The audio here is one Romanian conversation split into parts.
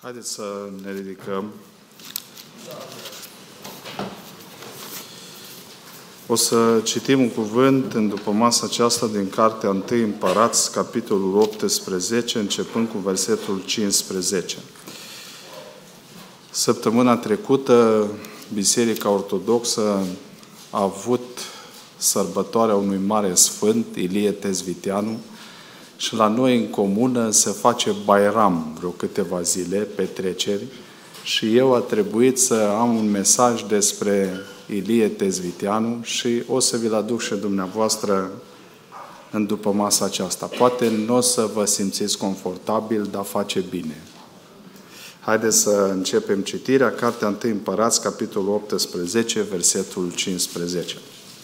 Haideți să ne ridicăm. O să citim un cuvânt în dupămasa aceasta din Cartea 1 Împărați, capitolul 18, începând cu versetul 15. Săptămâna trecută, Biserica Ortodoxă a avut sărbătoarea unui mare sfânt, Ilie Tezviteanu, și la noi în comună se face Bairam, vreo câteva zile, petreceri, și eu a trebuit să am un mesaj despre Ilie Tezviteanu și o să vi-l aduc și dumneavoastră în dupămasa aceasta. Poate nu o să vă simțiți confortabil, dar face bine. Haideți să începem citirea, Cartea 1 Împărați, capitolul 18, versetul 15.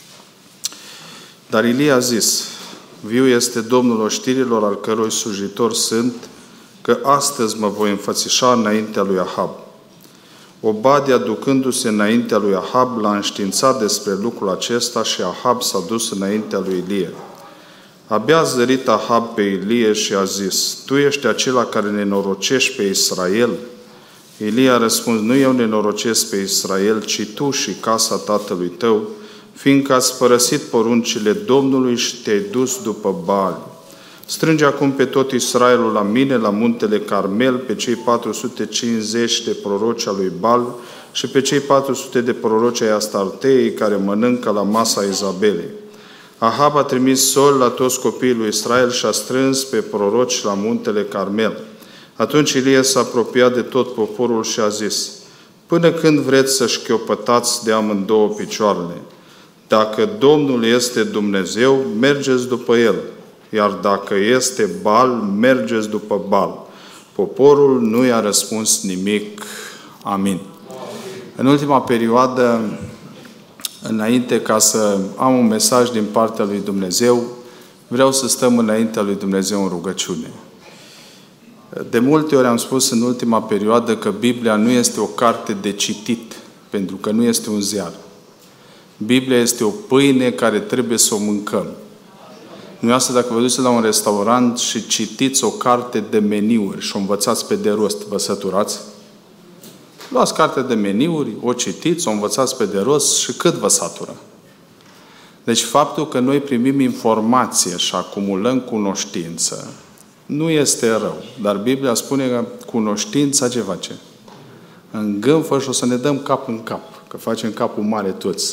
Dar Ilie a zis: viu este Domnul oștirilor, al cărui slujitor sunt, că astăzi mă voi înfățișa înaintea lui Ahab. Obadia, ducându-se înaintea lui Ahab, l-a înștiințat despre lucrul acesta și Ahab s-a dus înaintea lui Ilie. Abia a zărit Ahab pe Ilie și a zis: tu ești acela care nenorocești pe Israel? Ilie a răspuns: nu eu nenorocesc pe Israel, ci tu și casa tatălui tău, fiindcă ați părăsit poruncile Domnului și te-ai dus după Baal. Strânge acum pe tot Israelul la mine, la muntele Carmel, pe cei 450 de proroci al lui Baal și pe cei 400 de proroci ai Astartei, care mănâncă la masa Izabelei. Ahab a trimis sol la toți copiii lui Israel și a strâns pe proroci la muntele Carmel. Atunci Ilie s-a apropiat de tot poporul și a zis: până când vreți să șchiopătați de amândouă picioarele? Dacă Domnul este Dumnezeu, mergeți după El, iar dacă este Baal, mergeți după Baal. Poporul nu i-a răspuns nimic. Amin. În ultima perioadă, înainte ca să am un mesaj din partea lui Dumnezeu, vreau să stăm înaintea lui Dumnezeu în rugăciune. De multe ori am spus în ultima perioadă că Biblia nu este o carte de citit, pentru că nu este un ziar. Biblia este o pâine care trebuie să o mâncăm. Dumneavoastră, dacă vă duceți la un restaurant și citiți o carte de meniuri și o învățați pe de rost, vă săturați? Luați cartea de meniuri, o citiți, o învățați pe de rost și cât vă satură? Deci faptul că noi primim informație și acumulăm cunoștință nu este rău. Dar Biblia spune că cunoștința ce face? Îngânfă și o să ne dăm cap în cap. Că facem capul mare toți.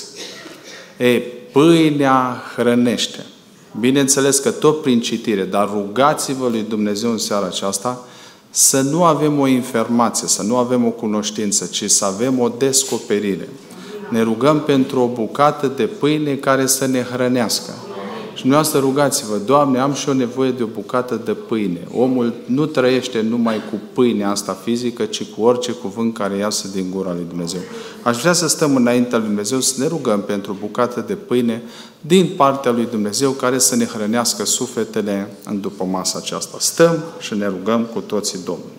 Pâinea hrănește. Bineînțeles că tot prin citire, dar rugați-vă lui Dumnezeu în seara aceasta să nu avem o informație, să nu avem o cunoștință, ci să avem o descoperire. Ne rugăm pentru o bucată de pâine care să ne hrănească. Și dumneavoastră rugați-vă: Doamne, am și eu nevoie de o bucată de pâine. Omul nu trăiește numai cu pâinea asta fizică, ci cu orice cuvânt care iasă din gura lui Dumnezeu. Aș vrea să stăm înaintea lui Dumnezeu, să ne rugăm pentru o bucată de pâine din partea lui Dumnezeu, care să ne hrănească sufletele în dupămasa aceasta. Stăm și ne rugăm cu toții Domnului.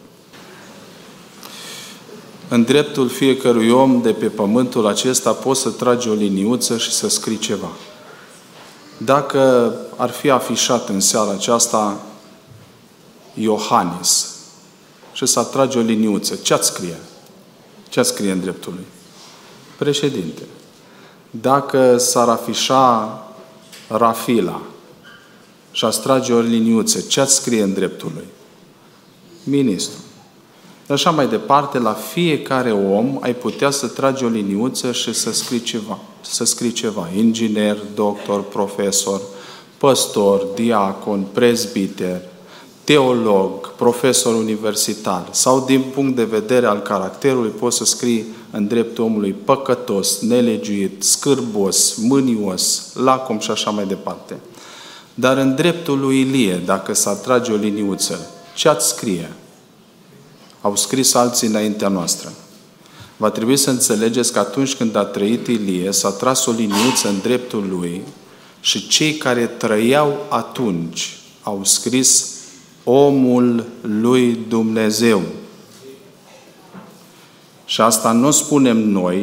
În dreptul fiecărui om de pe pământul acesta poți să tragi o liniuță și să scrii ceva. Dacă ar fi afișat în seara aceasta Iohannis și să trage o liniuță, ce-ați scrie? Ce-ați scrie în dreptul lui? Președinte. Dacă s-ar afișa Rafila și ați trage o liniuță, ce-ați scrie în dreptul lui? Ministru. De așa mai departe, la fiecare om ai putea să tragi o liniuță și să scrii ceva. Să scrii ceva. Inginer, doctor, profesor, păstor, diacon, prezbiter, teolog, profesor universitar. Sau din punct de vedere al caracterului poți să scrii în dreptul omului păcătos, nelegiuit, scârbos, mânios, lacom și așa mai departe. Dar în dreptul lui Ilie, dacă s-ar trage o liniuță, ce-ați scrie? Au scris alții înaintea noastră. Va trebui să înțelegeți că atunci când a trăit Ilie, s-a tras o liniuță în dreptul lui și cei care trăiau atunci au scris omul lui Dumnezeu. Și asta nu spunem noi,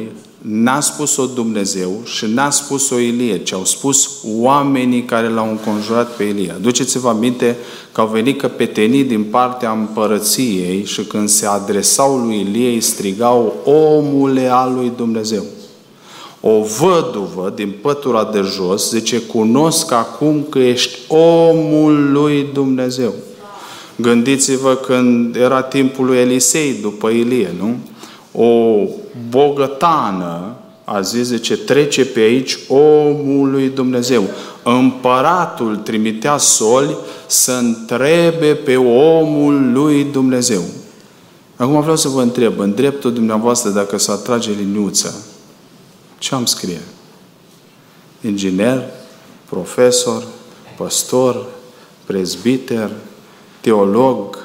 N-a spus-o Dumnezeu și n-a spus-o Ilie, ci au spus oamenii care l-au înconjurat pe Ilie. Aduceți-vă aminte că au venit căpetenii din partea împărăției și când se adresau lui Ilie îi strigau: omule al lui Dumnezeu. O văduvă din pătura de jos zice: cunosc acum că ești omul lui Dumnezeu. Gândiți-vă când era timpul lui Elisei după Ilie, nu? O bogătană a zis, zice, trece pe aici omul lui Dumnezeu. Împăratul trimitea soli să întrebe pe omul lui Dumnezeu. Acum vreau să vă întreb, în dreptul dumneavoastră, dacă s-ar trage liniuță, ce am scrie? Inginer, profesor, păstor, prezbiter, teolog,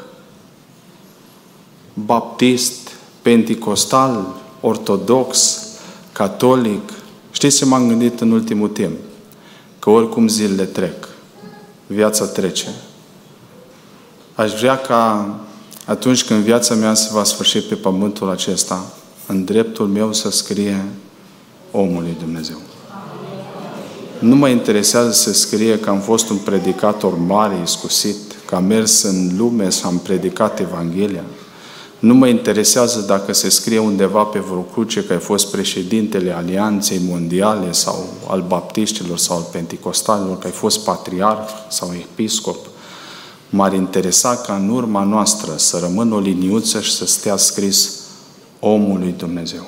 baptist, penticostal, ortodox, catolic. Știți ce m-am gândit în ultimul timp? Că oricum zilele trec. Viața trece. Aș vrea ca atunci când viața mea se va sfârși pe pământul acesta, în dreptul meu să scrie omul lui Dumnezeu. Nu mă interesează să scrie că am fost un predicator mare, iscusit, că am mers în lume și am predicat Evanghelia. Nu mă interesează dacă se scrie undeva pe vreo cruce că ai fost președintele Alianței Mondiale sau al baptiștilor sau al penticostalilor, că ai fost patriarh sau episcop. M-ar interesa ca în urma noastră să rămână o liniuță și să stea scris omul lui Dumnezeu.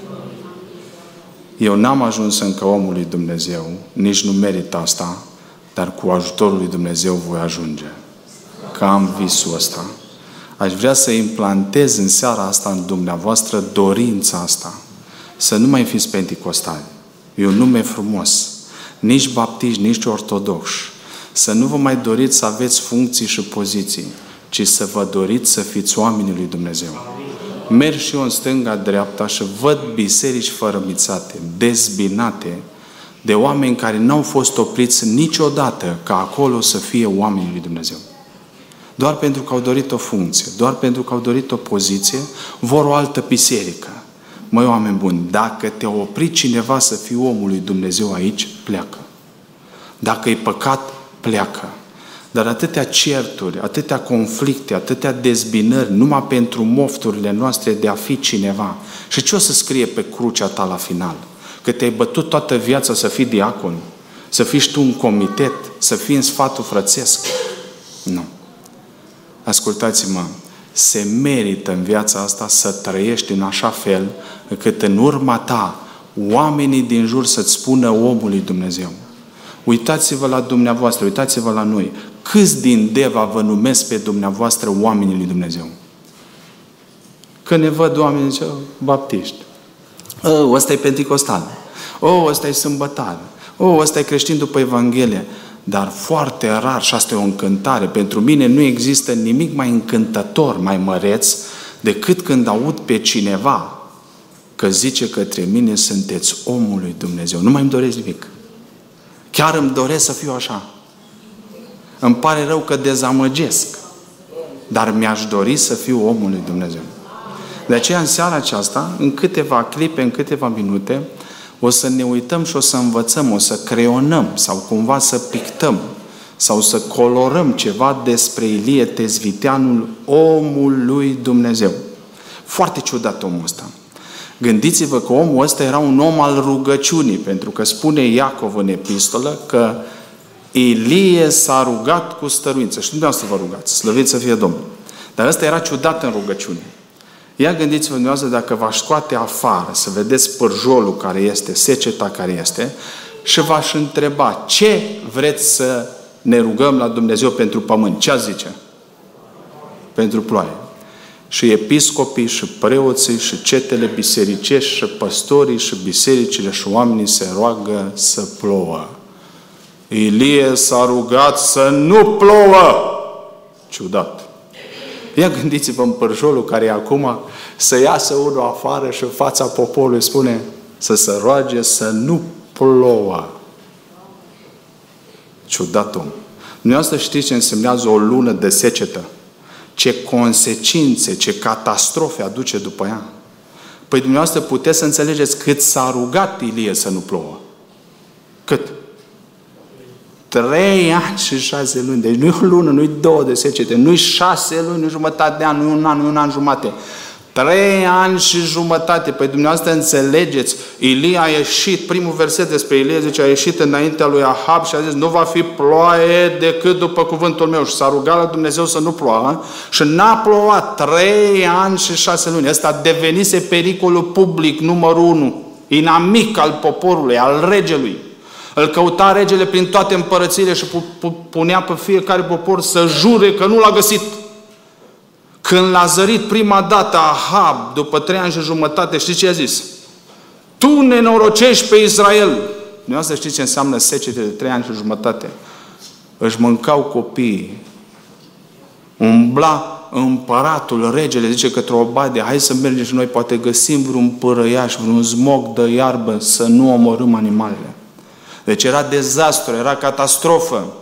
Eu n-am ajuns încă omul lui Dumnezeu, nici nu merit asta, dar cu ajutorul lui Dumnezeu voi ajunge. Că am visul ăsta. Aș vrea să implantez în seara asta în dumneavoastră dorința asta. Să nu mai fiți penticostali. E un nume frumos. Nici baptiști, nici ortodoxi. Să nu vă mai doriți să aveți funcții și poziții, ci să vă doriți să fiți oamenii lui Dumnezeu. Merg și eu în stânga-dreapta și văd biserici fărămițate, dezbinate, de oameni care n-au fost opriți niciodată ca acolo să fie oamenii lui Dumnezeu. Doar pentru că au dorit o funcție, doar pentru că au dorit o poziție, vor o altă biserică. Măi, oameni buni, dacă te-a oprit cineva să fii omul lui Dumnezeu aici, pleacă. Dacă e păcat, pleacă. Dar atâtea certuri, atâtea conflicte, atâtea dezbinări, numai pentru mofturile noastre de a fi cineva. Și ce o să scrie pe crucea ta la final? Că te-ai bătut toată viața să fii diacon, să fii tu un comitet, să fii în sfatul frățesc? Nu. Ascultați-mă, se merită în viața asta să trăiești în așa fel încât în urma ta oamenii din jur să-ți spună omul lui Dumnezeu. Uitați-vă la dumneavoastră, uitați-vă la noi. Câți din Deva vă numesc pe dumneavoastră oamenii lui Dumnezeu? Când ne văd oamenii, zice, baptiști. Ăsta e penticostal. Ăsta e sâmbătar. Ăsta e creștin după Evanghelie. Dar foarte rar, și asta e o încântare, pentru mine nu există nimic mai încântător, mai măreț, decât când aud pe cineva că zice către mine, sunteți omul lui Dumnezeu. Nu mai îmi doresc nimic. Chiar îmi doresc să fiu așa. Îmi pare rău că dezamăgesc. Dar mi-aș dori să fiu omul lui Dumnezeu. De aceea, în seara aceasta, în câteva clipe, în câteva minute, o să ne uităm și o să învățăm, o să creionăm sau cumva să pictăm sau să colorăm ceva despre Ilie Tezviteanul, omul lui Dumnezeu. Foarte ciudat omul ăsta. Gândiți-vă că omul ăsta era un om al rugăciunii, pentru că spune Iacov în epistolă că Ilie s-a rugat cu stăruință. Și dumneavoastră vă rugați, slăvit să fie Domnul. Dar ăsta era ciudat în rugăciune. Ia gândiți-vă dumneavoastră dacă v-aș scoate afară să vedeți pârjolul care este, seceta care este și v-aș întreba ce vreți să ne rugăm la Dumnezeu pentru pământ. Ce ați zice? Pentru ploaie. Și episcopii, și preoții, și cetele bisericești, și păstorii, și bisericile, și oamenii se roagă să plouă. Ilie s-a rugat să nu plouă. Ciudat. Ia gândiți-vă în pârjolul care e acum să iasă unul afară și în fața poporului spune să se roage să nu plouă. Ciudat om. Dumneavoastră știți ce însemnează o lună de secetă? Ce consecințe, ce catastrofe aduce după ea? Păi dumneavoastră puteți să înțelegeți cât s-a rugat Ilie să nu plouă. Cât? 3 ani și 6 luni. Deci nu e o lună, nu e 2 de secete, nu e 6 luni, nu e jumătate de an, nu e un an, nu e un an jumate. 3 ani și jumătate. Păi dumneavoastră înțelegeți, Ilie a ieșit, primul verset despre Ilie zice, a ieșit înaintea lui Ahab și a zis, nu va fi ploaie decât după cuvântul meu. Și s-a rugat la Dumnezeu să nu ploua și n-a plouat 3 ani și 6 luni. Ăsta devenise pericolul public numărul 1, inamic al poporului, al regelui. Îl căuta regele prin toate împărățiile și punea pe fiecare popor să jure că nu l-a găsit. Când l-a zărit prima dată Ahab, după 3 ani și jumătate, știți ce a zis? Tu nenorocești pe Israel. Dumneavoastră știți ce înseamnă secete de 3 ani și jumătate? Își mâncau copiii. Umbla împăratul, regele, zice către Obadia, hai să mergem și noi, poate găsim vreun părăiaș, vreun zmog de iarbă, să nu omorâm animalele. Deci era dezastru, era catastrofă.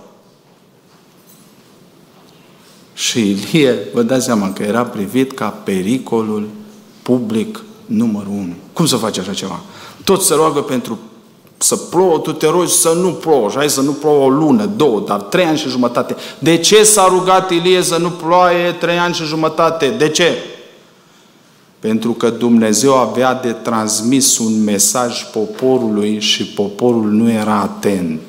Și Ilie, vă dați seama că era privit ca pericolul public numărul 1. Cum să faci așa ceva? Toți se roagă pentru să plouă, tu te rogi să nu plouă. Și hai să nu plouă o lună, 2, dar 3 ani și jumătate. De ce s-a rugat Ilie să nu ploaie 3 ani și jumătate? De ce? Pentru că Dumnezeu avea de transmis un mesaj poporului și poporul nu era atent.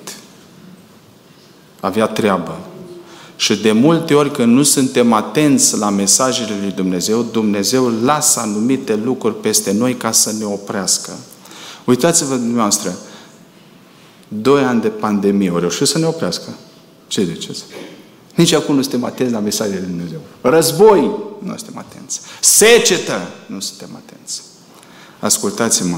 Avea treabă. Și de multe ori când nu suntem atenți la mesajele lui Dumnezeu, Dumnezeu lasă anumite lucruri peste noi ca să ne oprească. Uitați-vă dumneavoastră, 2 ani de pandemie au reușit să ne oprească. Ce ziceți? Nici acum nu suntem atenți la mesajele lui Dumnezeu. Război, nu suntem atenți. Secetă, nu suntem atenți. Ascultați-mă.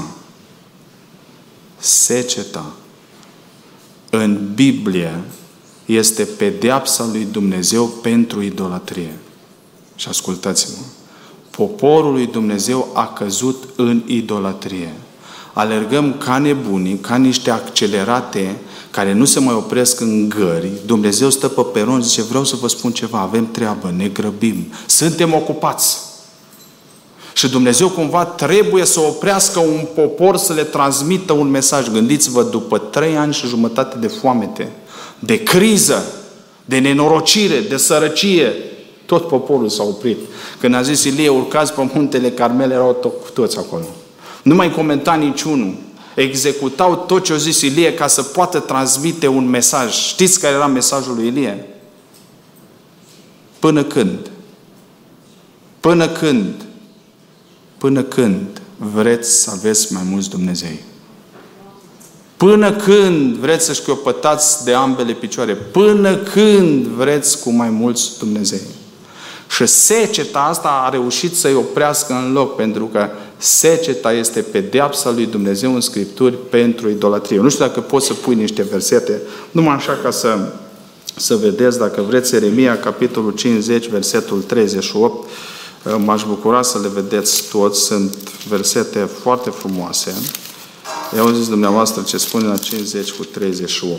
Seceta în Biblie este pedeapsa lui Dumnezeu pentru idolatrie. Și ascultați-mă. Poporul lui Dumnezeu a căzut în idolatrie. Alergăm ca nebunii, ca niște accelerate care nu se mai opresc în gări. Dumnezeu stă pe peron și zice, vreau să vă spun ceva, avem treabă, ne grăbim, suntem ocupați. Și Dumnezeu cumva trebuie să oprească un popor să le transmită un mesaj. Gândiți-vă, după 3 ani și jumătate de foamete, de criză, de nenorocire, de sărăcie, tot poporul s-a oprit. Când a zis Ilie, urcați pe muntele Carmel, erau toți acolo. Nu mai comenta niciunul. Executau tot ce a zis Ilie ca să poată transmite un mesaj. Știți care era mesajul lui Ilie? Până când? Până când? Până când vreți să aveți mai mulți Dumnezei? Până când vreți să șchiopătați de ambele picioare? Până când vreți cu mai mulți Dumnezei? Și seceta asta a reușit să-i oprească în loc, pentru că seceta este pedeapsa lui Dumnezeu în Scripturi pentru idolatrie. Nu știu dacă poți să pui niște versete, numai așa ca să vedeți, dacă vreți, Ieremia, capitolul 50, versetul 38. M-aș bucura să le vedeți toți. Sunt versete foarte frumoase. I-au zis dumneavoastră ce spune la 50 cu 38.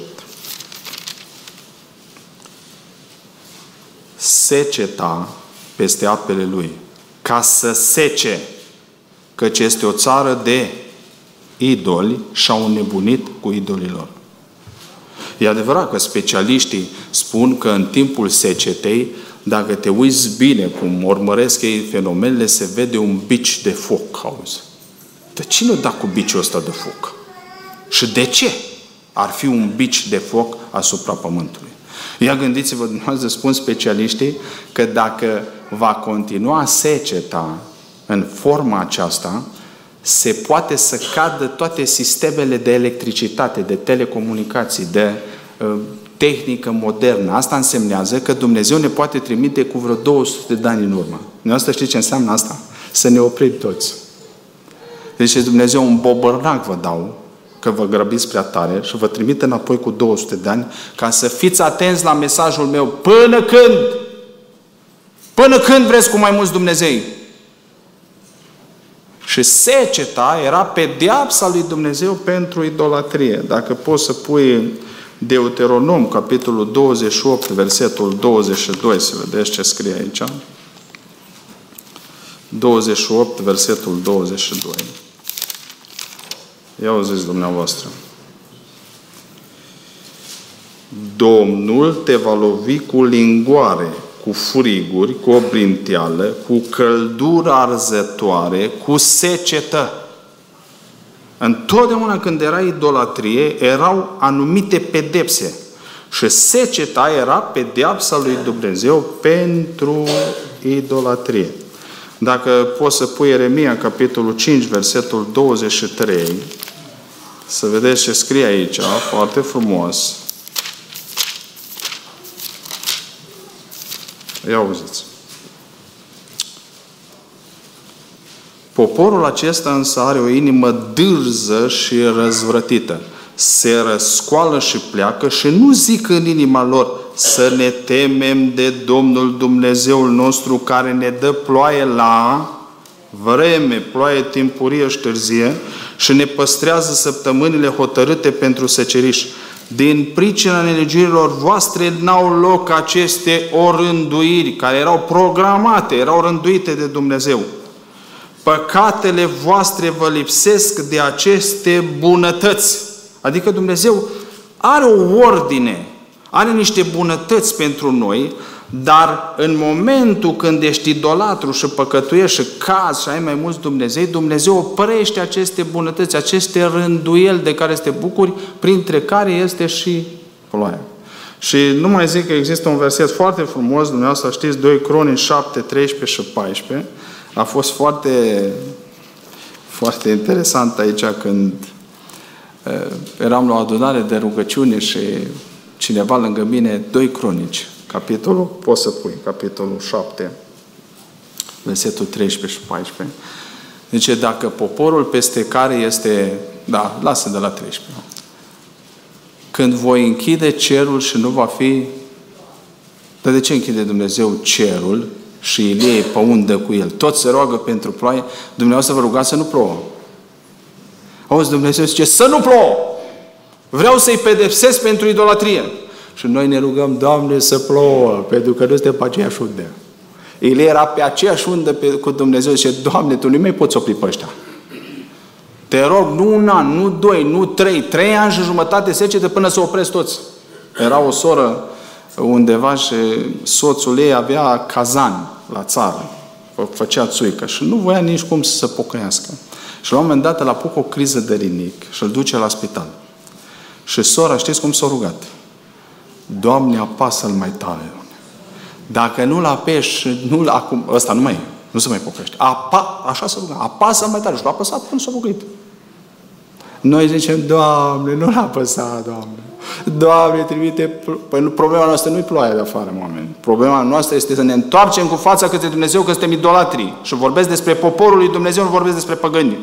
Seceta peste apele lui, ca să sece, căci este o țară de idoli și au înnebunit cu idolilor. E adevărat că specialiștii spun că în timpul secetei, dacă te uiți bine cum urmăresc ei fenomenele, se vede un bici de foc, auzi. De cine o da cu biciul ăsta de foc? Și de ce ar fi un bici de foc asupra pământului? Ia gândiți-vă, dumneavoastră, spun specialiștii, că dacă va continua seceta în forma aceasta, se poate să cadă toate sistemele de electricitate, de telecomunicații, de tehnică modernă. Asta însemnează că Dumnezeu ne poate trimite cu vreo 200 de ani în urmă. Dumneavoastră știți ce înseamnă asta? Să ne oprim toți. Deci Dumnezeu un bobărnac vă dau, că vă grăbiți prea tare și vă trimite înapoi cu 200 de ani ca să fiți atenți la mesajul meu. Până când? Până când vreți cu mai mulți Dumnezei? Și seceta era pedeapsa lui Dumnezeu pentru idolatrie. Dacă poți să pui Deuteronom, capitolul 28, versetul 22, să vedeți ce scrie aici. 28, versetul 22. Ia auziți dumneavoastră. Domnul te va lovi cu lingoare, cu furiguri, cu obrinteală, cu căldură arzătoare, cu secetă. Întotdeauna când era idolatrie, erau anumite pedepse. Și seceta era pedeapsa lui Dumnezeu pentru idolatrie. Dacă poți să pui Ieremia, capitolul 5, versetul 23, să vedeți ce scrie aici, foarte frumos. Ia auziți. Poporul acesta însă are o inimă dârză și răzvrătită. Se răscoală și pleacă și nu zic în inima lor să ne temem de Domnul Dumnezeul nostru care ne dă ploaie la vreme, ploaie timpurie și târzie și ne păstrează săptămânile hotărâte pentru seceriș. Din pricina nelegiuirilor voastre n-au loc aceste orânduiri care erau programate, erau rânduite de Dumnezeu. Păcatele voastre vă lipsesc de aceste bunătăți. Adică Dumnezeu are o ordine, are niște bunătăți pentru noi, dar în momentul când ești idolatru și păcătuiești și cazi și ai mai mulți Dumnezei, Dumnezeu oprește aceste bunătăți, aceste rânduieli de care te bucuri, printre care este și ploaia. Și nu mai zic că există un verset foarte frumos, dumneavoastră știți, 2 Cronici 7, 13 și 14. A fost foarte, foarte interesant aici când eram la o adunare de rugăciune și cineva lângă mine, 2 Cronici, capitolul, poți să pui, capitolul 7, versetul 13 și 14. Zice, dacă poporul peste care este, da, lasă de la 13. Când voi închide cerul și nu va fi, dar de ce închide Dumnezeu cerul și Ilie pe undă cu el? Toți se roagă pentru ploaie, dumneavoastră vă rugați să nu plouă. Auzi, Dumnezeu zice, să nu plouă! Vreau să-i pedepsesc pentru idolatrie. Și noi ne rugăm, Doamne, să plouă, pentru că nu suntem pe aceeași undă. Ilie era pe aceeași undă cu Dumnezeu și zice, Doamne, Tu nu mai poți opri pe ăștia. Te rog, nu un an, nu 2, nu 3 ani și jumătate secete până să opresc toți. Era o soră undeva și soțul ei avea cazan la țară. Făcea țuică și nu voia nici cum să se pocăiască. Și la un moment dat îl apucă o criză de rinic și îl duce la spital. Și sora, știți cum s-a rugat? Doamne, apasă-l mai tare. Dacă nu-l apeși, nu-l acum, ăsta nu mai e, nu se mai pocăiește. Așa se ruga, apasă-l mai tare. Și l-a apăsat până s-a pocăit. Noi zicem, Doamne, nu l-a apăsat, Doamne. Doamne, trimite... Păi problema noastră nu-i ploaia de afară, oameni. Problema noastră este să ne întoarcem cu fața către Dumnezeu, că suntem idolatrii. Și vorbesc despre poporul lui Dumnezeu, nu vorbesc despre păgâni.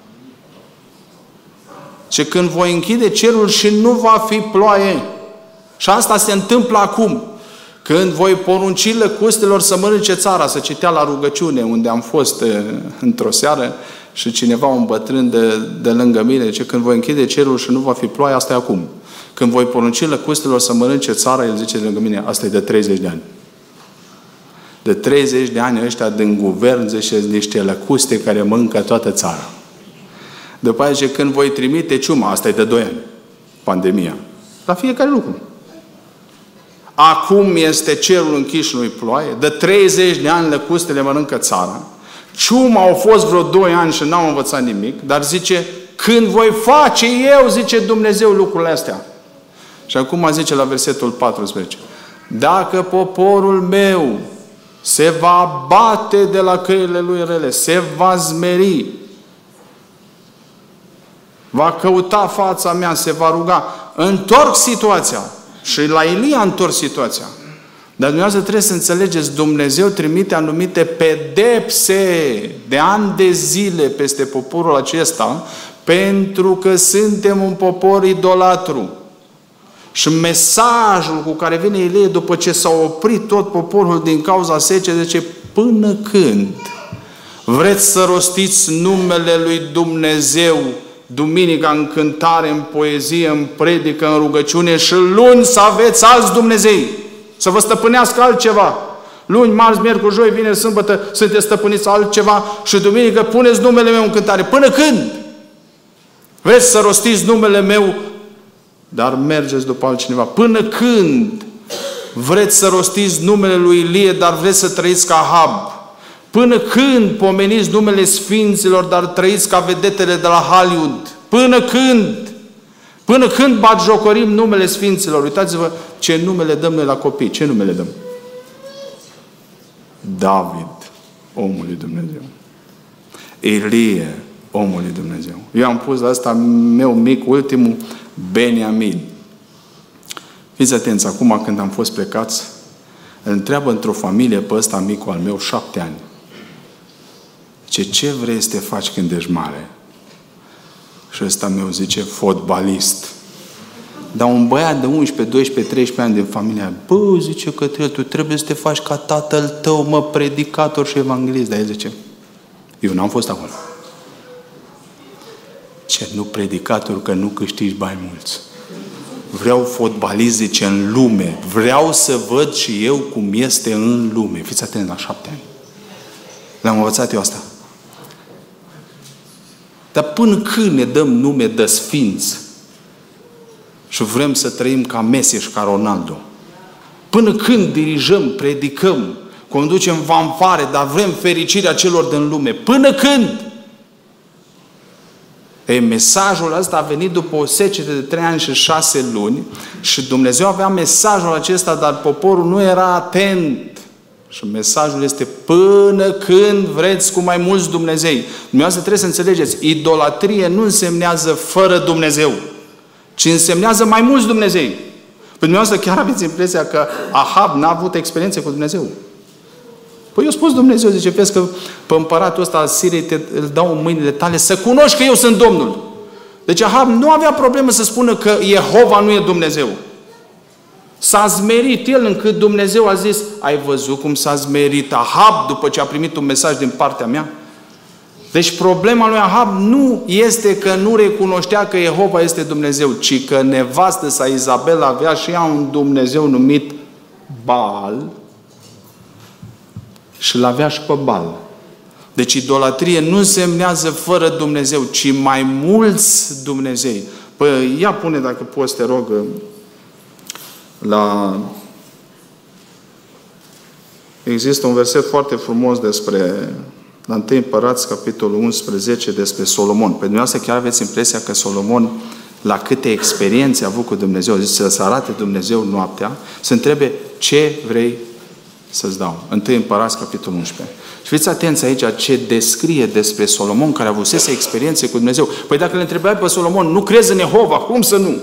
Și când voi închide cerul și nu va fi ploaie. Și asta se întâmplă acum. Când voi porunci lăcustelor să mănânce țara, să citea la rugăciune, unde am fost într-o seară, și cineva, un bătrân de lângă mine, zice, când voi închide cerul și nu va fi ploaie, asta e acum. Când voi porunci lăcustelor să mănânce țara, el zice de lângă mine, asta e de 30 de ani. De 30 de ani ăștia din guvern, zice, niște lăcuste care mănâncă toată țara. După aceea, când voi trimite ciuma, asta e de 2 ani, pandemia, la fiecare lucru. Acum este cerul închis și nu-i ploaie, de 30 de ani lăcustele mănâncă țara, ciuma au fost vreo 2 ani și n-au învățat nimic, dar zice, când voi face eu, zice Dumnezeu, lucrurile astea. Și acum zice la versetul 14, dacă poporul meu se va bate de la căile lui rele, se va zmeri, va căuta fața mea, se va ruga, întorc situația. Și la Ilie a întors situația. Dar dumneavoastră trebuie să înțelegeți, Dumnezeu trimite anumite pedepse de ani de zile peste poporul acesta, pentru că suntem un popor idolatru. Și mesajul cu care vine Ilie după ce s-a oprit tot poporul din cauza secetei, zice, până când vreți să rostiți numele lui Dumnezeu duminica în cântare, în poezie, în predică, în rugăciune și luni să aveți alți Dumnezei, să vă stăpânească altceva. Luni, marți, miercuri, joi, vineri, sâmbătă sunteți stăpâniți altceva și duminică puneți numele meu în cântare. Până când? Vreți să rostiți numele meu, dar mergeți după altcineva. Până când vreți să rostiți numele lui Ilie, dar vreți să trăiți ca Ahab? Până când pomeniți numele Sfinților, dar trăiți ca vedetele de la Hollywood? Până când? Până când batjocorim numele Sfinților? Uitați-vă ce nume le dăm noi la copii. Ce nume le dăm? David, omul lui Dumnezeu. Ilie, omul lui Dumnezeu. Eu am pus la ăsta meu mic, ultimul, Beniamin. Fiți atenți, acum când am fost plecați, îl întreabă într-o familie pe ăsta micul al meu, 7 ani. Ce vrei să te faci când ești mare? Și ăsta meu zice, fotbalist. Dar un băiat de 11, 12, 13 ani din familia, bă, zice Cătălin, tu trebuie să te faci ca tatăl tău, mă, predicator și evanghelist. Dar el zice, eu n-am fost acolo. Ce, nu predicator, că nu câștigi bani mulți. Vreau fotbalist, zice, în lume. Vreau să văd și eu cum este în lume. Fiți atenți, la 7 ani. Le-am învățat eu asta. Dar până când ne dăm nume de sfinți și vrem să trăim ca Messi și ca Ronaldo? Până când dirijăm, predicăm, conducem fanfare, dar vrem fericirea celor din lume? Până când? Mesajul ăsta a venit după o secetă de 3 ani și 6 luni și Dumnezeu avea mesajul acesta, dar poporul nu era atent. Și mesajul este până când vreți cu mai mulți Dumnezei. Dumneavoastră trebuie să înțelegeți, idolatrie nu însemnează fără Dumnezeu, ci însemnează mai mulți Dumnezei. Păi dumneavoastră chiar aveți impresia că Ahab n-a avut experiențe cu Dumnezeu? Păi eu spus Dumnezeu, zice, vezi că pe împăratul ăsta al Siriei îl dau în mâinile tale să cunoști că eu sunt Domnul. Deci Ahab nu avea problemă să spună că Jehova nu e Dumnezeu. S-a zmerit el încât Dumnezeu a zis, ai văzut cum s-a zmerit Ahab după ce a primit un mesaj din partea mea? Deci problema lui Ahab nu este că nu recunoștea că Jehova este Dumnezeu, ci că nevastă sa Izabela avea și ea un Dumnezeu numit Baal și l-avea și pe Baal. Deci idolatrie nu însemnează fără Dumnezeu, ci mai mulți Dumnezei. Păi ia pune, dacă poți, te rog, există un verset foarte frumos la 1 Împărați, capitolul 11, despre Solomon. Pe dumneavoastră chiar aveți impresia că Solomon, la câte experiențe a avut cu Dumnezeu, zice să arate Dumnezeu noaptea, să întrebe ce vrei să-ți dau. 1 Împărați, capitolul 11. Și fiți atenți aici ce descrie despre Solomon, care avusese experiențe cu Dumnezeu. Păi dacă le întrebai pe Solomon, nu crezi în Jehova? Cum să nu?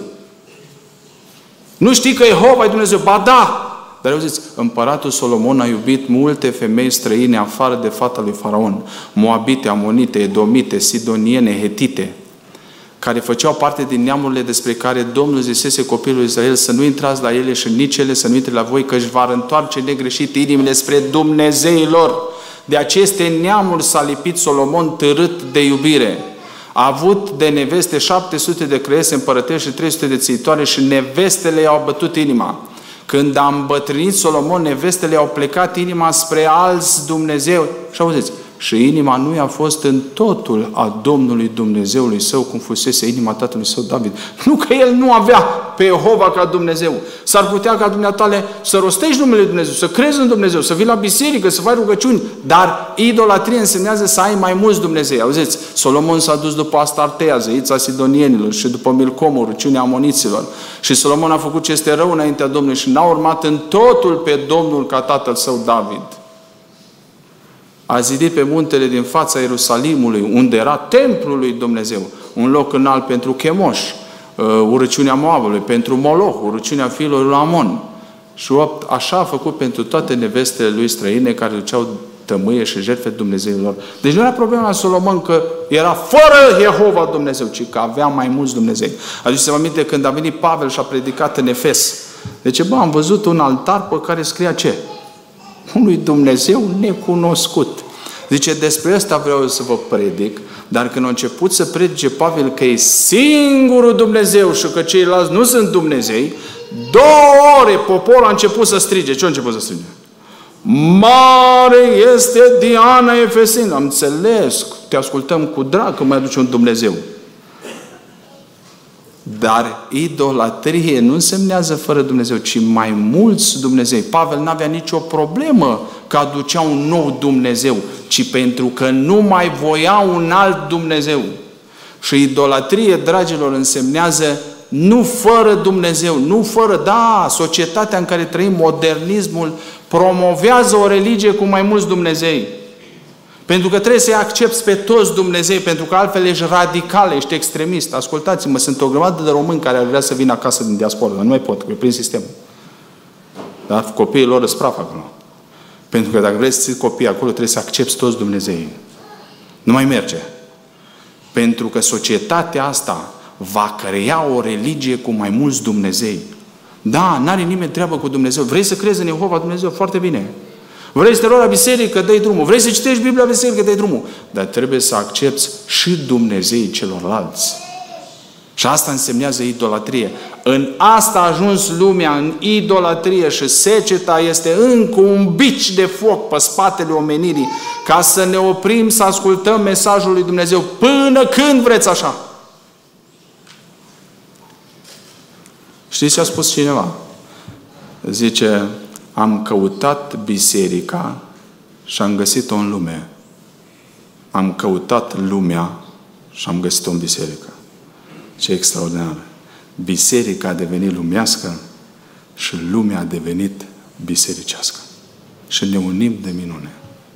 Nu știi că Jehova e Dumnezeu? Ba da! Dar auziți, împăratul Solomon a iubit multe femei străine afară de fata lui Faraon. Moabite, amonite, edomite, sidoniene, hetite, care făceau parte din neamurile despre care Domnul zisese copilul Israel să nu intrați la ele și nici ele să nu intre la voi, că își va întoarce negreșit inimile spre Dumnezeilor. De aceste neamuri s-a lipit Solomon târât de iubire. A avut de neveste 700 de creiese împărătești și 300 de țiitoare și nevestele i-au bătut inima. Când a îmbătrânit Solomon, nevestele i-au plecat inima spre alți Dumnezeu. Și auziți, și inima nu i-a fost în totul a Domnului Dumnezeului său, cum fusese inima tatălui său David. Nu că el nu avea pe Jehova ca Dumnezeu. S-ar putea ca dumneatale să rostești numele Lui Dumnezeu, să crezi în Dumnezeu, să vii la biserică, să faci rugăciuni, dar idolatrie însemnează să ai mai mulți Dumnezei. Auziți, Solomon s-a dus după Astartea, zeița sidonienilor, și după Milcom, rugăciunea amoniților. Și Solomon a făcut ce este rău înaintea Domnului și n-a urmat în totul pe Domnul ca tatăl său David. A zidit pe muntele din fața Ierusalimului, unde era templul lui Dumnezeu, un loc înalt pentru Chemoș, urăciunea Moabului, pentru Moloch, urăciunea fiilor lui Amon. Și așa a făcut pentru toate nevestele lui străine care duceau tămâie și jertfe Dumnezeilor. Deci nu era problema la Solomon că era fără Jehova Dumnezeu, ci că avea mai mulți Dumnezei. Aduceți-vă aminte când a venit Pavel și a predicat în Efes. Deci, am văzut un altar pe care scria ce? Unui Dumnezeu necunoscut. Zice, despre ăsta vreau să vă predic, dar când a început să predice Pavel că e singurul Dumnezeu și că ceilalți nu sunt Dumnezei, 2 ore poporul a început să strige. Ce a început să strige? Mare este Diana Efesina. Am înțeles, te ascultăm cu drag că mai aduce un Dumnezeu. Dar idolatrie nu însemnează fără Dumnezeu, ci mai mulți Dumnezei. Pavel n-avea nicio problemă că aducea un nou Dumnezeu, ci pentru că nu mai voia un alt Dumnezeu. Și idolatrie, dragilor, însemnează nu fără Dumnezeu, nu fără, da, societatea în care trăim, modernismul, promovează o religie cu mai mulți Dumnezei. Pentru că trebuie să-i accepți pe toți Dumnezei, pentru că altfel ești radical, ești extremist. Ascultați-mă, sunt o grămadă de români care ar vrea să vină acasă din diaspora, dar nu mai pot, că e prin sistem. Dar copiii lor îți praf acolo. Pentru că dacă vrei să ții copiii acolo, trebuie să accepți toți Dumnezei. Nu mai merge. Pentru că societatea asta va crea o religie cu mai mulți Dumnezei. Da, n-are nimeni treabă cu Dumnezeu. Vrei să crezi în Jehova Dumnezeu? Foarte bine. Vrei să te rogi la biserică? Dă-i drumul. Vrei să citești Biblia la biserică? Dă-i drumul. Dar trebuie să accepți și Dumnezeii celorlalți. Și asta însemnează idolatrie. În asta a ajuns lumea, în idolatrie, și seceta este încă un bici de foc pe spatele omenirii, ca să ne oprim să ascultăm mesajul lui Dumnezeu. Până când vreți așa? Știți ce a spus cineva? Zice, am căutat biserica și am găsit-o în lume. Am căutat lumea și am găsit-o în biserică. Ce extraordinar! Biserica a devenit lumească și lumea a devenit bisericească. Și ne unim de minune.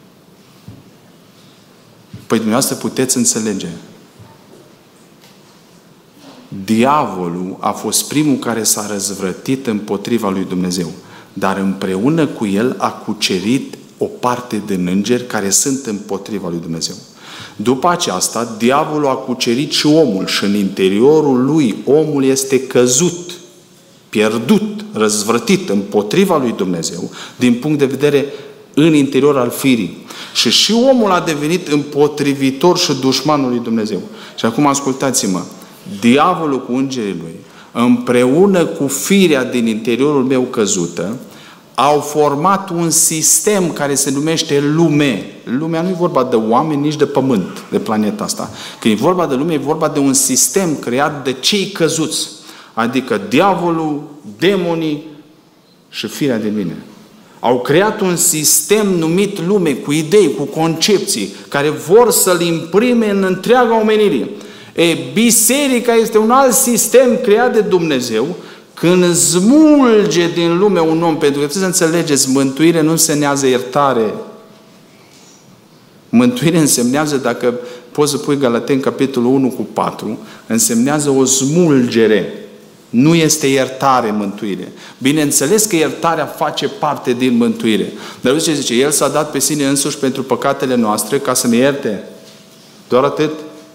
Păi dumneavoastră puteți înțelege. Diavolul a fost primul care s-a răzvrătit împotriva lui Dumnezeu. Dar împreună cu el a cucerit o parte din îngeri care sunt împotriva lui Dumnezeu. După aceasta, diavolul a cucerit și omul și în interiorul lui omul este căzut, pierdut, răzvrătit împotriva lui Dumnezeu din punct de vedere în interior al firii. Și omul a devenit împotrivitor și dușmanul lui Dumnezeu. Și acum ascultați-mă, diavolul cu îngerii lui, împreună cu firea din interiorul meu căzută, au format un sistem care se numește lume. Lumea nu e vorba de oameni, nici de pământ, de planeta asta. Când e vorba de lume, e vorba de un sistem creat de cei căzuți. Adică diavolul, demonii și firea de mine. Au creat un sistem numit lume, cu idei, cu concepții, care vor să-l imprime în întreaga omenire. Biserica este un alt sistem creat de Dumnezeu. Când smulge din lume un om, pentru că trebuie să înțelegeți, mântuire nu însemnează iertare. Mântuire însemnează, dacă poți să pui Galateni capitolul 1 cu 4, însemnează o smulgere. Nu este iertare mântuire. Bineînțeles că iertarea face parte din mântuire. Dar uite ce zice, El s-a dat pe sine însuși pentru păcatele noastre ca să ne ierte. Doar atât.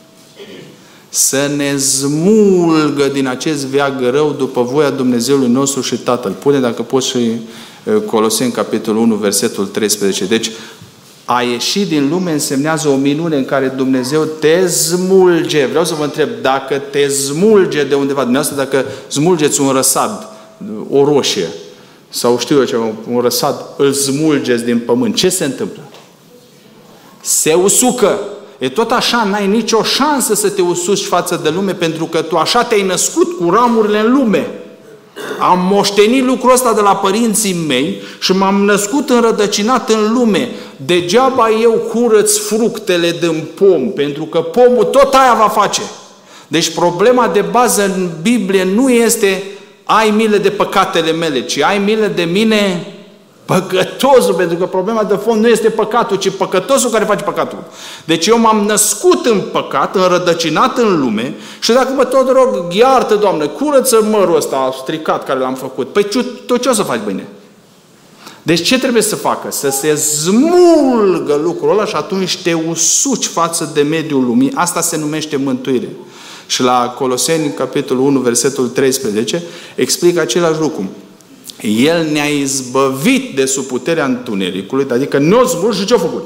Să ne smulgă din acest veag rău după voia Dumnezeului nostru și Tatăl. Pune, dacă poți, și Coloseni, capitolul 1, versetul 13. Deci, a ieși din lume însemnează o minune în care Dumnezeu te smulge. Vreau să vă întreb, dacă te smulge de undeva, dumneavoastră, dacă smulgeți un răsad, o roșie, sau știu eu ceva, un răsad, îl smulgeți din pământ, ce se întâmplă? Se usucă. E tot așa, n-ai nicio șansă să te usuci față de lume, pentru că tu așa te-ai născut cu ramurile în lume. Am moștenit lucrul ăsta de la părinții mei și m-am născut înrădăcinat în lume. Degeaba eu curăț fructele din pom, pentru că pomul tot aia va face. Deci problema de bază în Biblie nu este ai milă de păcatele mele, ci ai milă de mine, păcătosul, pentru că problema de fond nu este păcatul, ci păcătosul care face păcatul. Deci eu m-am născut în păcat, înrădăcinat în lume și dacă mă tot rog, iartă, Doamne, curăță mărul ăsta stricat care l-am făcut. Păi tu ce o să faci, bine? Deci ce trebuie să facă? Să se smulgă lucrul ăla și atunci te usuci față de mediul lumii. Asta se numește mântuire. Și la Coloseni, capitolul 1, versetul 13, explică același lucru. El ne-a izbăvit de sub puterea întunericului, adică ne-a smulg și ce-a făcut?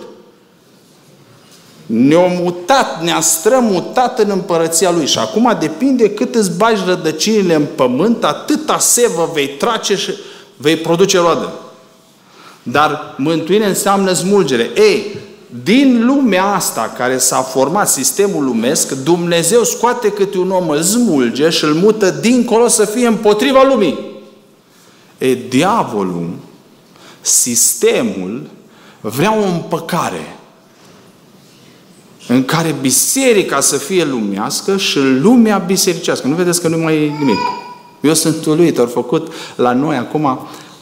Ne-a mutat, ne-a strămutat în împărăția Lui. Și acum depinde cât îți bagi rădăcinile în pământ, atâta sevă vei trace și vei produce roadă. Dar mântuire înseamnă smulgere. Ei, din lumea asta care s-a format sistemul lumesc, Dumnezeu scoate câte un om, îl smulge și îl mută dincolo să fie împotriva lumii. E, diavolul, sistemul, vrea o împăcare în care biserica să fie lumească și lumea bisericească. Nu vedeți că nu mai e nimic. Eu sunt uluit, au făcut la noi acum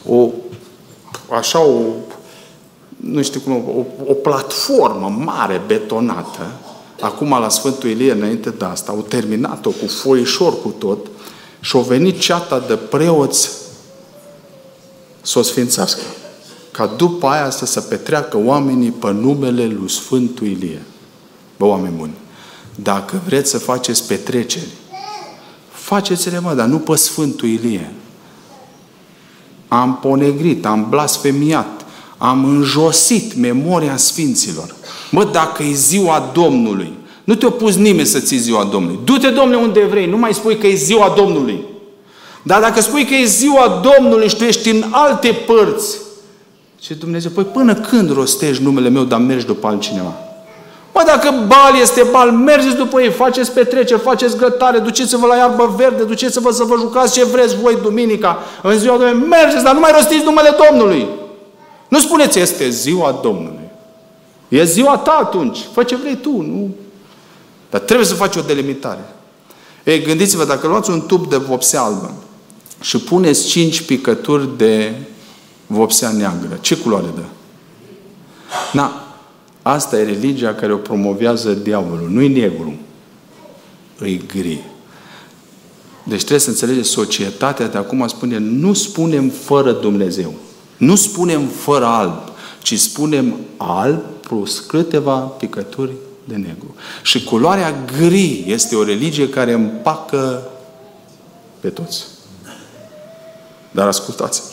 o platformă mare, betonată. Acum la Sfântul Ilie, înainte de asta, au terminat-o cu foișor, cu tot, și au venit ceata de preoți să o sfințească. Ca după aia să se petreacă oamenii pe numele lui Sfântul Ilie. Bă, oameni buni, dacă vreți să faceți petreceri, faceți-le, mă, dar nu pe Sfântul Ilie. Am ponegrit, am blasfemiat, am înjosit memoria Sfinților. Mă, dacă e ziua Domnului, nu te-a pus nimeni să ții ziua Domnului. Du-te, Domnule, unde vrei, nu mai spui că e ziua Domnului. Dar dacă spui că e ziua Domnului și tu ești în alte părți, și Dumnezeu, păi până când rostești numele meu, dar mergi după altcineva? Mă, dacă bal este bal, mergeți după ei, faceți petreceri, faceți grătare, duceți-vă la iarbă verde, duceți-vă să vă jucați ce vreți voi duminica, în ziua Domnului, mergeți, dar nu mai rostiți numele Domnului. Nu spuneți, este ziua Domnului. E ziua ta atunci, fă ce vrei tu, nu? Dar trebuie să faci o delimitare. Ei, gândiți-vă, dacă luați un tub de vopsea albă și puneți 5 picături de vopsea neagră, ce culoare dă? Na, asta e religia care o promovează diavolul. Nu-i negru. Îi gri. Deci trebuie să înțelegeți, societatea de acum spune, nu spunem fără Dumnezeu. Nu spunem fără alb, ci spunem alb plus câteva picături de negru. Și culoarea gri este o religie care împacă pe toți. Dar ascultați,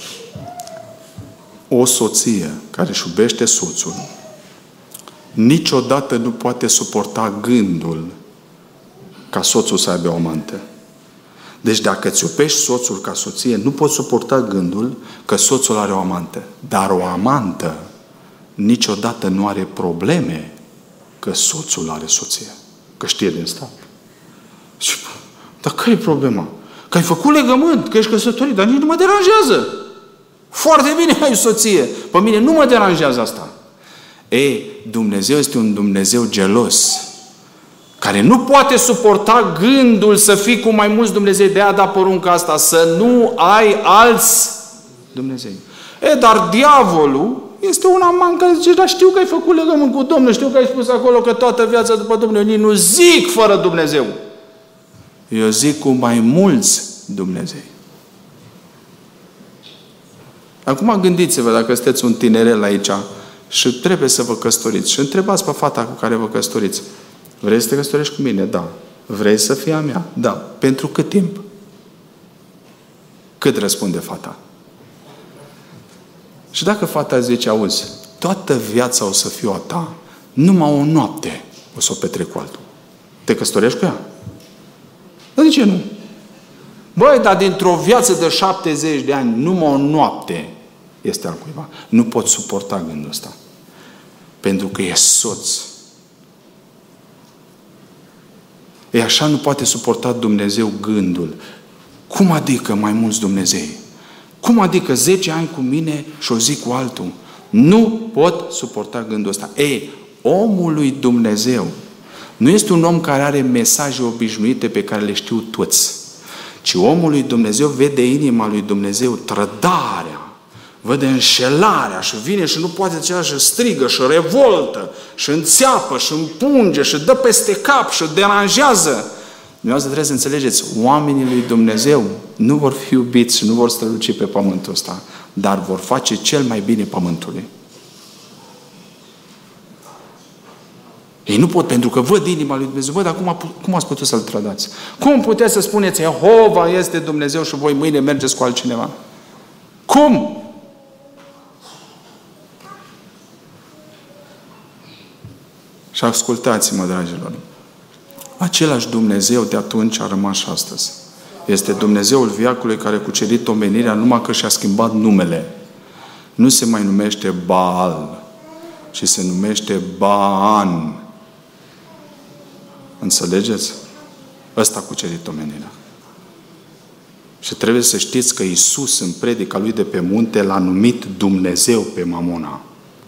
o soție care își iubește soțul niciodată nu poate suporta gândul ca soțul să aibă o amantă. Deci dacă îți iubești soțul ca soție, nu poți suporta gândul că soțul are o amantă. Dar o amantă niciodată nu are probleme că soțul are soție. Că știe din stat. Și, dar care e problema? Că ai făcut legământ, că ești căsătorit, dar nici nu mă deranjează. Foarte bine ai soție. Pe mine nu mă deranjează asta. Ei, Dumnezeu este un Dumnezeu gelos, care nu poate suporta gândul să fii cu mai mulți Dumnezei. De-aia da porunca asta, să nu ai alți Dumnezei. Dar diavolul este un aman care zice, dar știu că ai făcut legământ cu Domnul, știu că ai spus acolo că toată viața după Domnul. Eu nu zic fără Dumnezeu. Eu zic cu mai mulți Dumnezei. Acum gândiți-vă, dacă sunteți un tinerel aici și trebuie să vă căsătoriți și întrebați pe fata cu care vă căsătoriți, vrei să te căsătorești cu mine? Da. Vrei să fii a mea? Da. Pentru cât timp? Cât răspunde fata? Și dacă fata zice, auzi, toată viața o să fiu a ta, numai o noapte o să o petrec cu altul. Te căsătorești cu ea? Dar de ce nu? Băi, dar dintr-o viață de 70 de ani, numai o noapte este al cuiva. Nu pot suporta gândul ăsta. Pentru că e soț. E așa nu poate suporta Dumnezeu gândul. Cum adică mai mulți Dumnezei? Cum adică 10 ani cu mine și o zi cu altul? Nu pot suporta gândul ăsta. Ei, omul lui Dumnezeu nu este un om care are mesaje obișnuite pe care le știu toți. Ci omul lui Dumnezeu vede inima lui Dumnezeu, trădarea, vede înșelarea și vine și nu poate ceva și strigă și revoltă și înțeapă și împunge și dă peste cap și deranjează. Dumnezeu trebuie să înțelegeți, oamenii lui Dumnezeu nu vor fi iubiți și nu vor străluci pe pământul ăsta, dar vor face cel mai bine pământului. Ei nu pot, pentru că văd inima lui Dumnezeu. Văd, dar cum ați putut să-L trădați? Cum puteți să spuneți, Jehova este Dumnezeu și voi mâine mergeți cu altcineva? Cum? Și ascultați-mă, dragilor. Același Dumnezeu de atunci a rămas și astăzi. Este Dumnezeul veacului care a cucerit omenirea numai că și-a schimbat numele. nu se mai numește Baal, ci se numește Baan. Înțelegeți? Ăsta a cucerit omenirea. Și trebuie să știți că Iisus, în predica lui de pe munte, l-a numit Dumnezeu pe Mamona.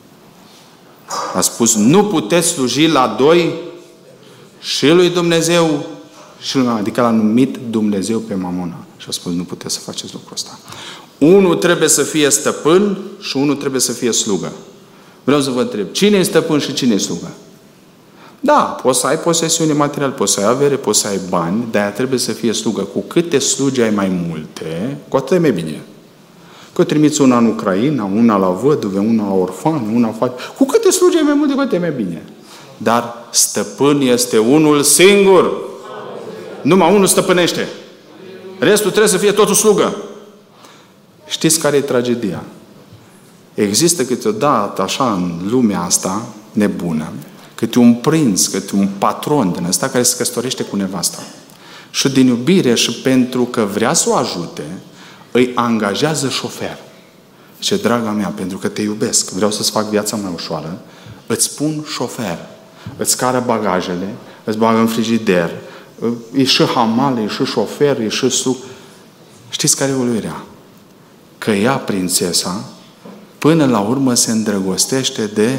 A spus, nu puteți sluji la doi, și lui Dumnezeu, adică l-a numit Dumnezeu pe Mamona. Și a spus, nu puteți să faceți lucrul ăsta. Unul trebuie să fie stăpân și unul trebuie să fie slugă. Vreau să vă întreb, cine e stăpân și cine e slugă? Da, poți să ai posesiune materială, poți să ai avere, poți să ai bani, dar ea trebuie să fie slugă. Cu câte slugi ai mai multe, cu atât e mai bine. Că trimiți una în Ucraina, una la văduve, una la orfani, una face... Cu câte slugi ai mai multe, cu atât e mai bine. Dar stăpân este unul singur. Numai unul stăpânește. Restul trebuie să fie totul slugă. Știți care e tragedia? Există câteodată, așa, în lumea asta nebună, câte un prinț, câte un patron din ăsta care se căsătorește cu nevasta. Și din iubire și pentru că vrea să o ajute, îi angajează șofer. Ce draga mea, pentru că te iubesc, vreau să-ți fac viața mai ușoară, îți pun șofer. Îți cară bagajele, îți bagă în frigider, e și hamal, e și șofer, e și suc. Știți care e uluirea? Că ea, prințesa, până la urmă se îndrăgostește de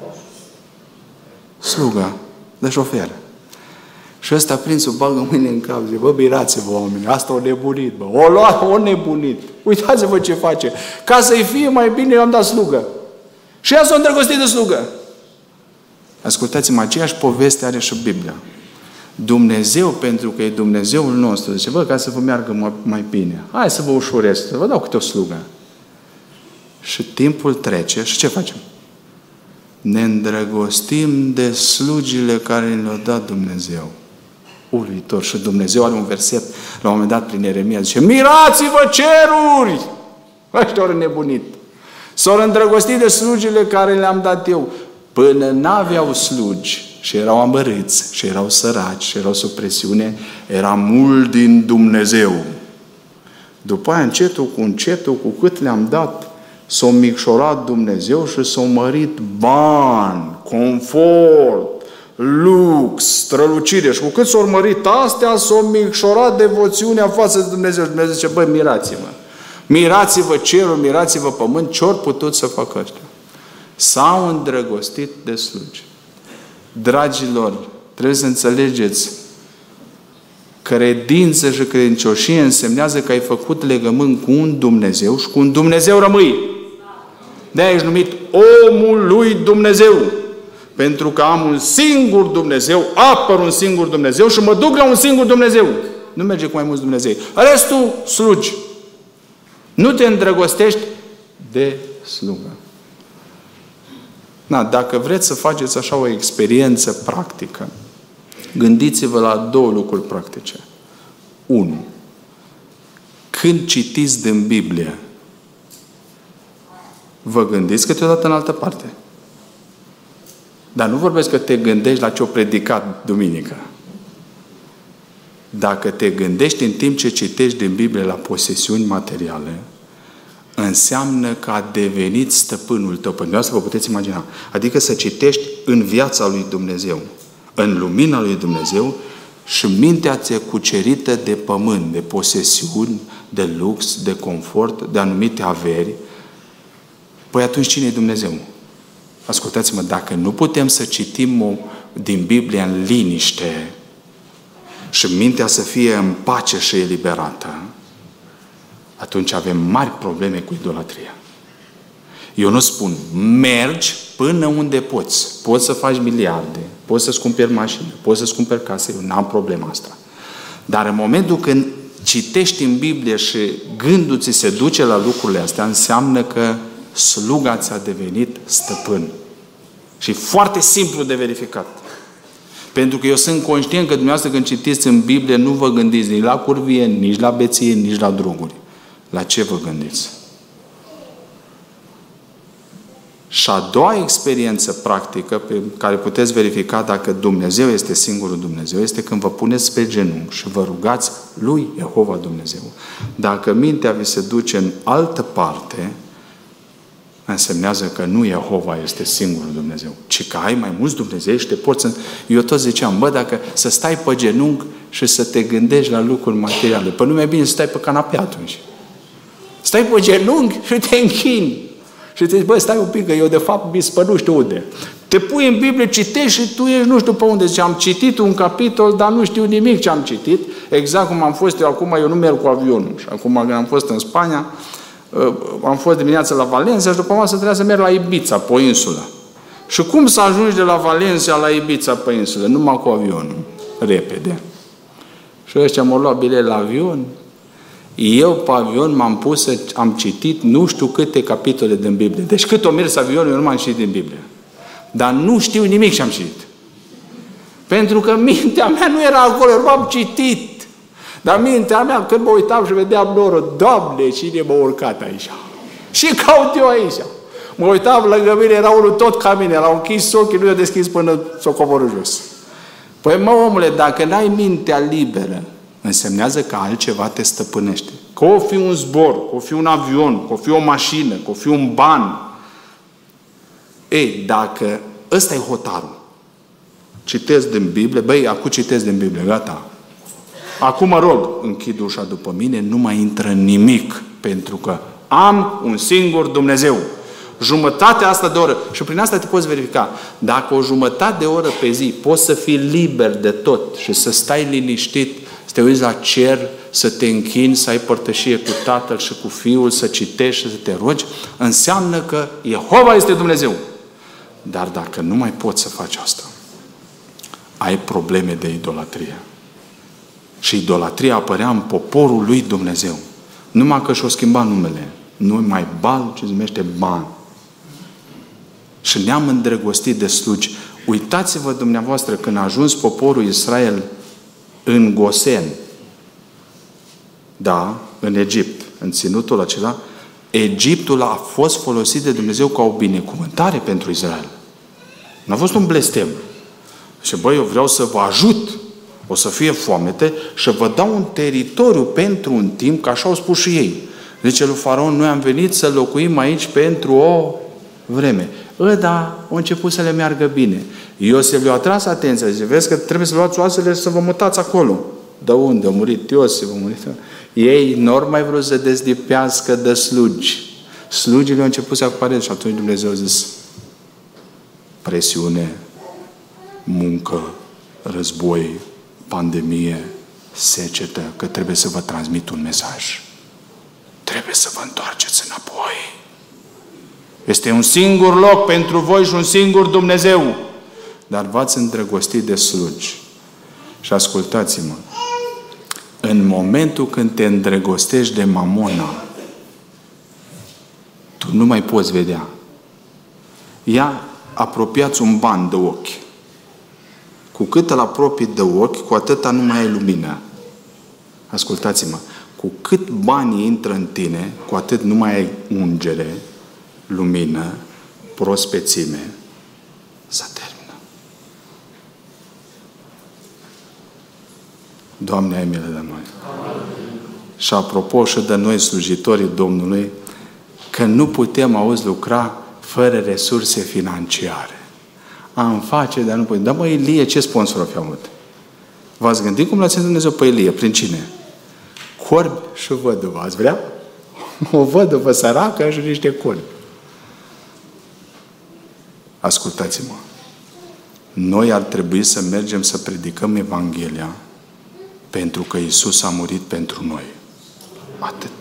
slugă, de șofer. Și ăsta prințul bagă mâine în cap, zice, bă, mirați-vă oameni, asta o nebunit, bă, o nebunit. Uitați-vă ce face. Ca să-i fie mai bine, eu am dat slugă. Și ea s-a îndrăgostit de slugă. Ascultați-mă, aceeași poveste are și Biblia. Dumnezeu, pentru că e Dumnezeul nostru, zice, bă, ca să vă meargă mai bine, hai să vă ușurez, să vă dau câte o slugă. Și timpul trece și ce facem? Ne îndrăgostim de slugile care ne-le-a dat Dumnezeu. Uluitor. Și Dumnezeu are un verset, la un moment dat, prin Ieremia, zice, mirați-vă ceruri! Ăștia au nebunit. S-au îndrăgostit de slugile care le-am dat eu. Până n-aveau slugi și erau amărâți, și erau săraci, și erau sub presiune, era mult din Dumnezeu. După aia, încetul, cu cât le-am dat, s-a micșorat Dumnezeu și s-a mărit bani, confort, lux, strălucire. Și cu cât s-au mărit astea, s-a micșorat devoțiunea față de Dumnezeu. Și Dumnezeu zice, băi, mirați-vă! Mirați-vă cerul, mirați-vă pământ, ce-ori putut să facă ăștia? S-au îndrăgostit de slugi. Dragilor, trebuie să înțelegeți, credință și credincioșie însemnează că ai făcut legământ cu un Dumnezeu și cu un Dumnezeu rămâi. De-aia ești numit omul lui Dumnezeu. Pentru că am un singur Dumnezeu, apăr un singur Dumnezeu și mă duc la un singur Dumnezeu. Nu merge cu mai mulți Dumnezei. Restul, slugi. Nu te îndrăgostești de slugă. Na, dacă vreți să faceți așa o experiență practică, gândiți-vă la două lucruri practice. 1. Când citiți din Biblie, vă gândiți câteodată în altă parte. Dar nu vorbesc că te gândești la ce-o predicat duminică. Dacă te gândești în timp ce citești din Biblie la posesiuni materiale, înseamnă că a devenit stăpânul tău. Pentru asta vă puteți imagina. Adică să citești în viața lui Dumnezeu, în lumina lui Dumnezeu și mintea ți-e cucerită de pământ, de posesiuni, de lux, de confort, de anumite averi. Păi atunci cine e Dumnezeu? Ascultați-mă, dacă nu putem să citim din Biblie în liniște și mintea să fie în pace și eliberată, atunci avem mari probleme cu idolatria. Eu nu spun, mergi până unde poți. Poți să faci miliarde, poți să-ți cumperi mașini, poți să-ți cumperi case, eu n-am problema asta. Dar în momentul când citești în Biblie și gândul ți se duce la lucrurile astea, înseamnă că sluga ți-a devenit stăpân. Și foarte simplu de verificat. Pentru că eu sunt conștient că dumneavoastră când citiți în Biblie nu vă gândiți nici la curvie, nici la beție, nici la droguri. La ce vă gândiți? Și a doua experiență practică pe care puteți verifica dacă Dumnezeu este singurul Dumnezeu este când vă puneți pe genunchi și vă rugați lui Jehova Dumnezeu. Dacă mintea vi se duce în altă parte, însemnează că nu Jehova este singurul Dumnezeu, ci că ai mai mulți Dumnezei și te poți... Eu tot ziceam, dacă să stai pe genunchi și să te gândești la lucruri materiale, păi nu mai bine să stai pe canapea atunci. Stai pe genunchi și te închini. Și te zici, stai un pic, că eu de fapt mi pe nu știu unde. Te pui în Biblie, citești și tu ești nu știu pe unde. Zice, am citit un capitol, dar nu știu nimic ce am citit. Exact cum am fost eu acum, eu nu merg cu avionul. Și acum când am fost în Spania, am fost dimineața la Valencia și după masă trebuia să merg la Ibiza, pe o insulă. Și cum să ajungi de la Valencia la Ibiza pe insulă? Numai cu avionul. Repede. Și ăștia m-au luat bilet la avion. Eu pe avion m-am pus am citit nu știu câte capitole din Biblie. Deci cât o mers avionul, eu nu m-am citit din Biblie. Dar nu știu nimic ce am citit. Pentru că mintea mea nu era acolo, eu m-am citit. Dar mintea mea, când mă uitam și vedeam norul, Doamne, cine m-a urcat aici? Și caut eu aici. Mă uitam lângă mine, era unul tot ca mine, l-au închis ochii, nu i-a deschis până s-o coboră jos. Păi mă, omule, dacă n-ai mintea liberă, însemnează că altceva te stăpânește. Că o fi un zbor, că o fi un avion, că o fi o mașină, că o fi un ban. Ei, dacă ăsta e hotarul, citesc din Biblie, acum citesc din Biblie, gata. Acum mă rog, închid ușa după mine, nu mai intră nimic, pentru că am un singur Dumnezeu. Jumătatea asta de oră, și prin asta te poți verifica, dacă o jumătate de oră pe zi poți să fii liber de tot și să stai liniștit, să te uiți la cer, să te închini, să ai părtășie cu Tatăl și cu Fiul, să citești și să te rogi, înseamnă că Jehova este Dumnezeu. Dar dacă nu mai poți să faci asta, ai probleme de idolatrie. Și idolatria apărea în poporul lui Dumnezeu. Numai că și-o schimba numele. Nu mai Bal, ci se numește Ban. Și ne-am îndrăgostit de slugi. Uitați-vă dumneavoastră când a ajuns poporul Israel în Gosen, da, în Egipt, în ținutul acela, Egiptul a fost folosit de Dumnezeu ca o binecuvântare pentru Israel. Nu a fost un blestem. Și eu vreau să vă ajut. O să fie foamete și vă dau un teritoriu pentru un timp, că așa au spus și ei. Zice lui Faraon, noi am venit să locuim aici pentru o vreme. Da, au început să le meargă bine. Iosif le-a atras atenția. Zice, vezi că trebuie să luați oasele și să vă mutați acolo. De unde? A murit Iosif, a murit... Ei nu mai vrut să dezlipească de slugi. Slugile au început să apară și atunci Dumnezeu a zis, presiune, muncă, război, pandemie, secetă, că trebuie să vă transmit un mesaj. Trebuie să vă întoarceți înapoi. Este un singur loc pentru voi și un singur Dumnezeu. Dar v-ați îndrăgostit de slugi. Și ascultați-mă, în momentul când te îndrăgostești de mamona, tu nu mai poți vedea. Ia, apropiați un ban de ochi. Cu cât îl apropii de ochi, cu atâta nu mai ai lumină. Ascultați-mă, cu cât banii intră în tine, cu atât nu mai ai ungere, lumină, prospețime. S-a terminat. Doamne, ai milă de noi. Amin. Și apropo și de noi, slujitorii Domnului, că nu putem, auzi, lucra fără resurse financiare. Am face, dar nu putem. Dar Ilie, ce sponsor a avut? V-ați gândit cum l-a ținut Dumnezeu pe Ilie? Prin cine? Corbi și văduvă. Ați vrea? O văduvă săracă și niște corbi. Ascultați-mă. Noi ar trebui să mergem să predicăm Evanghelia pentru că Iisus a murit pentru noi. Atât.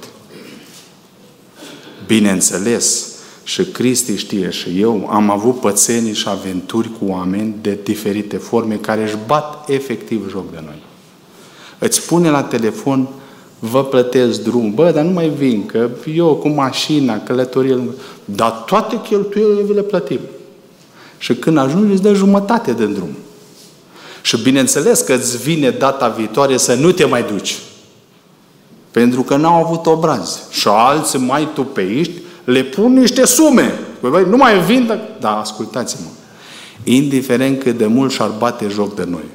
Bineînțeles, și Cristi știe și eu, am avut pățenii și aventuri cu oameni de diferite forme care își bat efectiv joc de noi. Îți spune la telefon, vă plătesc drum. Dar nu mai vin, că eu cu mașina, călătorie, dar toate cheltuielile vi le plătim. Și când ajungi, îți dă jumătate de drum. Și bineînțeles că îți vine data viitoare să nu te mai duci. Pentru că n-au avut obraz. Și alții mai tupeiști le pun niște sume. Băi, nu mai vin, dar ascultați-mă. Indiferent cât de mult și-ar bate joc de noi.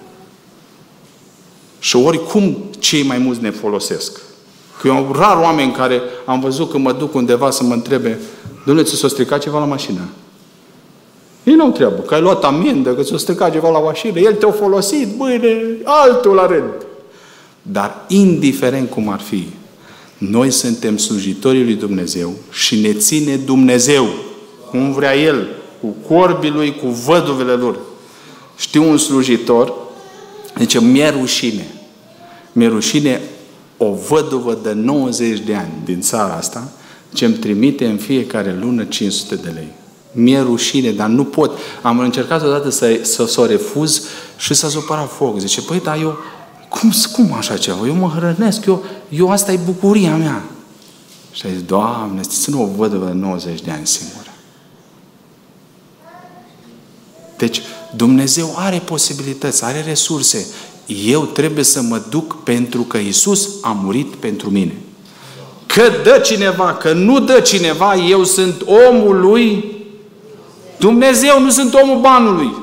Și oricum cei mai mulți ne folosesc. Că eu am rar oameni care am văzut că mă duc undeva să mă întrebe Dom'le, ți s-a stricat ceva la mașină. Ei n-au treabă, că ai luat amendă, că ți-a stricat ceva la mașină, el te-a folosit, mâine, altul la rând. Dar indiferent cum ar fi, noi suntem slujitorii lui Dumnezeu și ne ține Dumnezeu, cum vrea El, cu corbii Lui, cu văduvele lor. Știu un slujitor, zice, mi-e rușine. Mi-e rușine o văduvă de 90 de ani din țara asta, ce îmi trimite în fiecare lună 500 de lei. Mi-e rușine, dar nu pot. Am încercat odată să o refuz și s-a supărat foc. Zice, păi, dar eu, cum așa ceva? Eu mă hrănesc, eu asta e bucuria mea. Și a zis, Doamne, să nu o văduvă de 90 de ani singură. Deci, Dumnezeu are posibilități, are resurse. Eu trebuie să mă duc pentru că Iisus a murit pentru mine. Că dă cineva, că nu dă cineva, eu sunt omul lui Dumnezeu, nu sunt omul banului.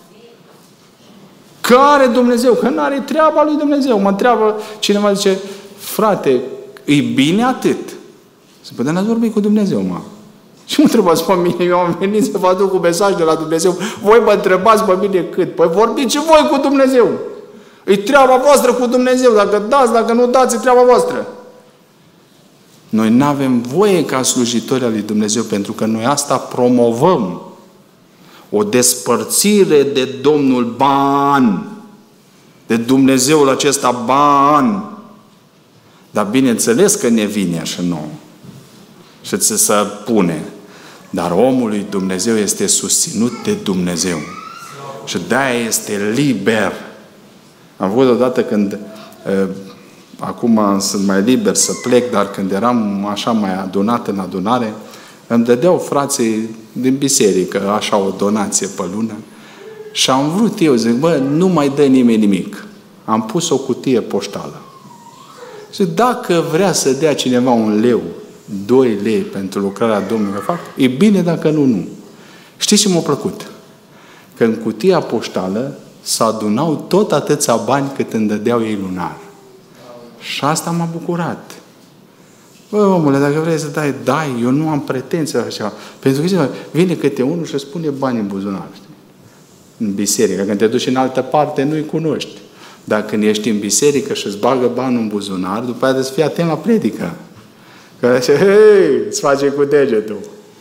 Că are Dumnezeu, că nu are treaba lui Dumnezeu. Mă întreabă cineva, zice, frate, e bine atât. Zice, dar n-ați vorbit cu Dumnezeu, mă. Și mă întrebați pe mine, eu am venit să vă aduc un mesaj de la Dumnezeu. Voi mă întrebați pe mine cât? Păi vorbiți și voi cu Dumnezeu. E treaba voastră cu Dumnezeu. Dacă dați, dacă nu dați, e treaba voastră. Noi nu avem voie ca slujitori al lui Dumnezeu, pentru că noi asta promovăm. O despărțire de Domnul ban. De Dumnezeul acesta ban. Dar bineînțeles că ne vine așa nouă. Și ți se pune. Dar omul lui Dumnezeu este susținut de Dumnezeu. Și de-aia este liber. Am văzut odată când acum sunt mai liber să plec, dar când eram așa mai adunat în adunare, îmi dădeau frații din biserică așa o donație pe lună și am vrut eu, zic, bă, nu mai dă nimeni nimic. Am pus o cutie poștală. Și dacă vrea să dea cineva 1 leu, 2 lei pentru lucrarea Domnului, fac, e bine, dacă nu, nu. Știți ce m-a plăcut? Că în cutia poștală se adunau tot atâția bani cât îmi dădeau ei lunar. Și asta m-a bucurat. Bă, omule, dacă vrei să dai, eu nu am pretenții la așa. Pentru că vine câte unul și îți pune bani în buzunar. Știi? În biserică. Când te duci în altă parte, nu-i cunoști. Dar când ești în biserică și îți bagă bani în buzunar, după aia trebuie să fii atent la predică. Că zice, hei, îți face cu degetul.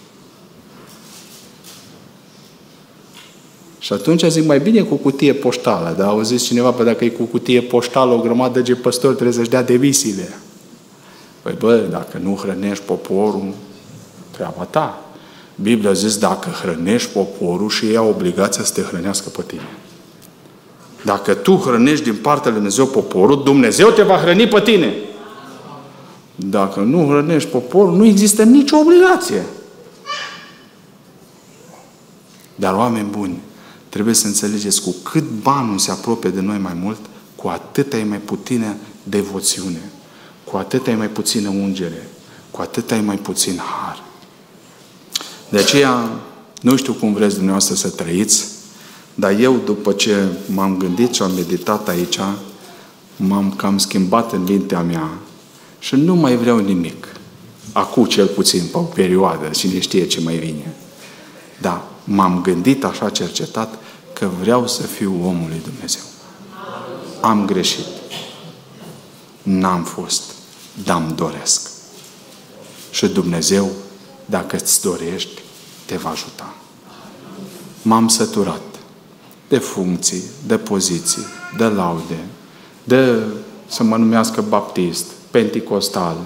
Și atunci zic, mai bine cu cutie poștală. Dar au zis cineva, păi dacă e cu cutie poștală, o grămadă de păstori trebuie să-și dea demisiile. Păi bă, dacă nu hrănești poporul, treaba ta. Biblia a zis, dacă hrănești poporul și ei au obligația să te hrănească pe tine. Dacă tu hrănești din partea lui Dumnezeu poporul, Dumnezeu te va hrăni pe tine. Dacă nu hrănești poporul, nu există nicio obligație. Dar oameni buni, trebuie să înțelegeți, cu cât banul se apropie de noi mai mult, cu atâta e mai puțină devoțiune, cu atâta e mai puțină ungere, cu atâta e mai puțin har. De aceea, nu știu cum vreți dumneavoastră să trăiți, dar eu, după ce m-am gândit și am meditat aici, m-am cam schimbat în mintea mea și nu mai vreau nimic. Acum, cel puțin, pe o perioadă, cine știe ce mai vine. Dar m-am gândit așa cercetat că vreau să fiu omul lui Dumnezeu. Am greșit. N-am fost, dar îmi doresc. Și Dumnezeu, dacă îți dorești, te va ajuta. M-am săturat de funcții, de poziții, de laude, de să mă numească baptist, penticostal.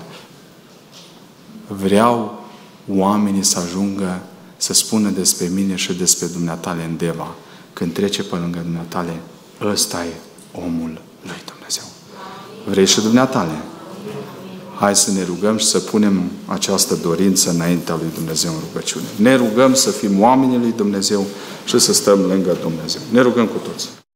Vreau oamenii să ajungă să spună despre mine și despre dumneatale în Deva, când trece pe lângă dumneatale, ăsta e omul lui Dumnezeu. Vrei și dumneatale? Hai să ne rugăm și să punem această dorință înaintea lui Dumnezeu în rugăciune. Ne rugăm să fim oamenii lui Dumnezeu și să stăm lângă Dumnezeu. Ne rugăm cu toți.